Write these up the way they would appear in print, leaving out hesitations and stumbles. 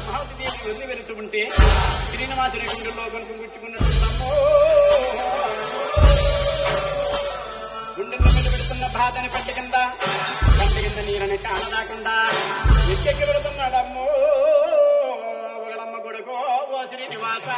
పద్మావతి దేవి వెళ్ళి వెళుతూ ఉంటే శ్రీనివాసుడి గుండెల్లో కొనుక్కు గుచ్చుకున్నట్టుందమ్మో. గుండెల్లో మీద పెడుతున్న బాధని పంట కింద నీరని కానరాకుండా ఎక్కెక్కి పెడుతున్నాడమ్మో. ఒకలమ్మ కొడుకో ఓ శ్రీనివాస.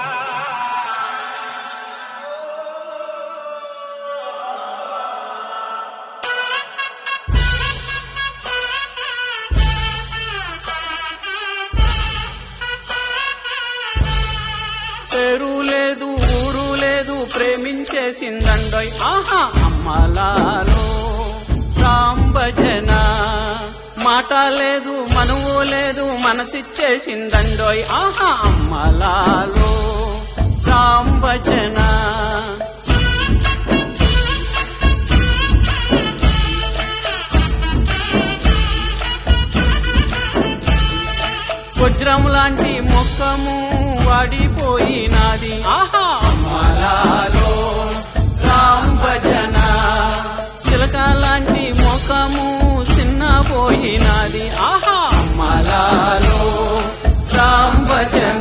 పేరు లేదు ఊరు లేదు ప్రేమించేసిందండోయ్ ఆహా అమ్మలాలో రామ్ భజన. మాట లేదు మనువు లేదు మనసిచ్చేసిందండోయ్ ఆహా అమ్మలాలో రామ్ భజన. వజ్రం లాంటి ముఖము వాడిపోయినాది ఆహా అమ్మలాలో రామ్ భజన. చిలక లాంటి ముఖము చిన్నపోయినాది ఆహా అమ్మలాలో రామ్ భజన.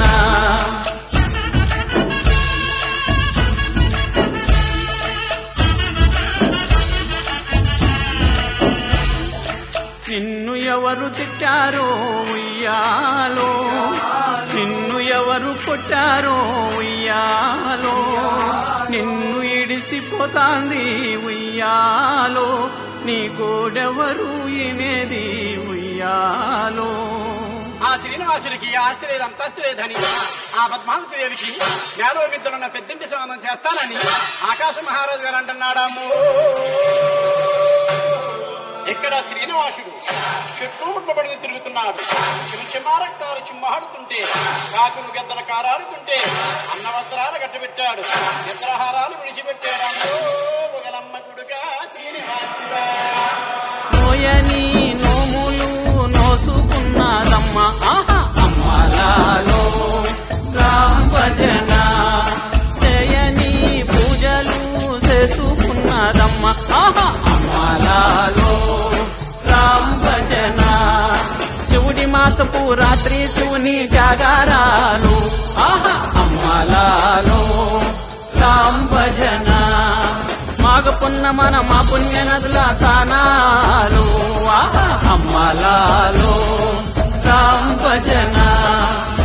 నిన్ను ఎవరు తిట్టారో ఉయ్యాలో, నిన్ను ఎవరు కొట్టారో ఉయ్యాలో, నిన్ను ఇడిసిపోతాంది ఉయ్యాలో, నీ గోడెవరు ఇనేది ఉయ్యాలో. ఆ శ్రీనివాసుడికి ఆస్తి లేదు అంతస్తు లేదని ఆ పద్మావతి దేవికి నేలో మిద్దరున్న పెద్దింటి సంబంధం చేస్తానని ఆకాశ మహారాజు గారు అంటున్నాడమ్ము. ఇక్కడ శ్రీనివాసుడు చుట్టూ పడి తిరుగుతున్నాడు. చిమ్మారక్తాలు చిమ్మాడుతుంటే కాకులు గద్దల కారాడుతుంటే అన్నవస్త్రాలు కట్టబెట్టాడు, చిత్రహారాలు విడిచిపెట్టాడు. ఒకలమ్మ కొడుకా శ్రీనివాసుడా. నోయని నోములు నోసుకున్నాదమ్మ ఆహా అమ్మలాలో రామ్ భజన. చేయని పూజలు చేసుకున్నదమ్మ ఆహా అమ్మలాలో రామ్ భజన. శివుడి మాసపు రాత్రి శివుని జాగారాలు ఆహా అమ్మలాలో రామ్ భజన. మాగపున్నమన మా పుణ్య నదుల తానాలు ఆహా అమ్మలాలో రామ్ భజన.